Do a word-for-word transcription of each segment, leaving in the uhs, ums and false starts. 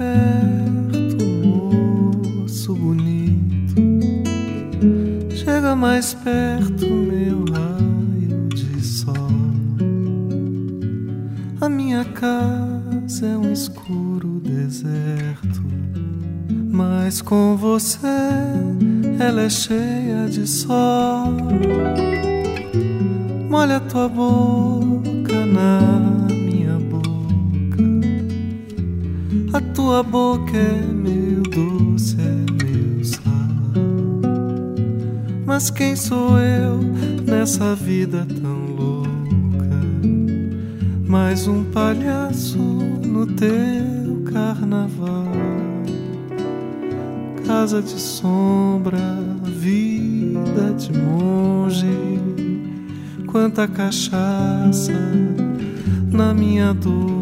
perto, moço bonito. Chega mais perto, meu raio de sol. A minha casa é um escuro deserto, mas com você ela é cheia de sol. Molha tua boca na minha boca. A tua boca é meu doce, é meu sal. Mas quem sou eu nessa vida tão louca? Mais um palhaço no teu carnaval. Casa de sombra, vida de monge. Quanta cachaça na minha dor.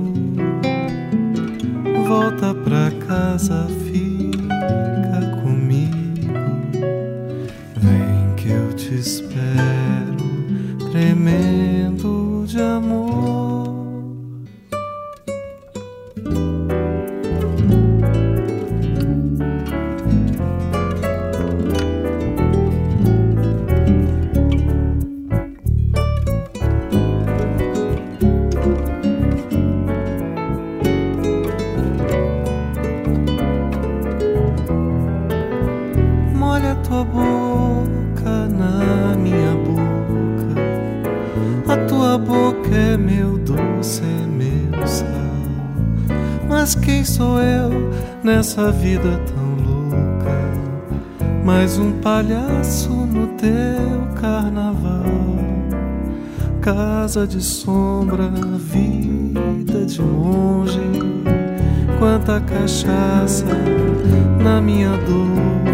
Volta pra casa, fica comigo. Vem que eu te espero, tremendo de amor. Tua boca na minha boca. A tua boca é meu doce, é meu sal. Mas quem sou eu nessa vida tão louca? Mais um palhaço no teu carnaval. Casa de sombra, vida de monge. Quanta cachaça na minha dor.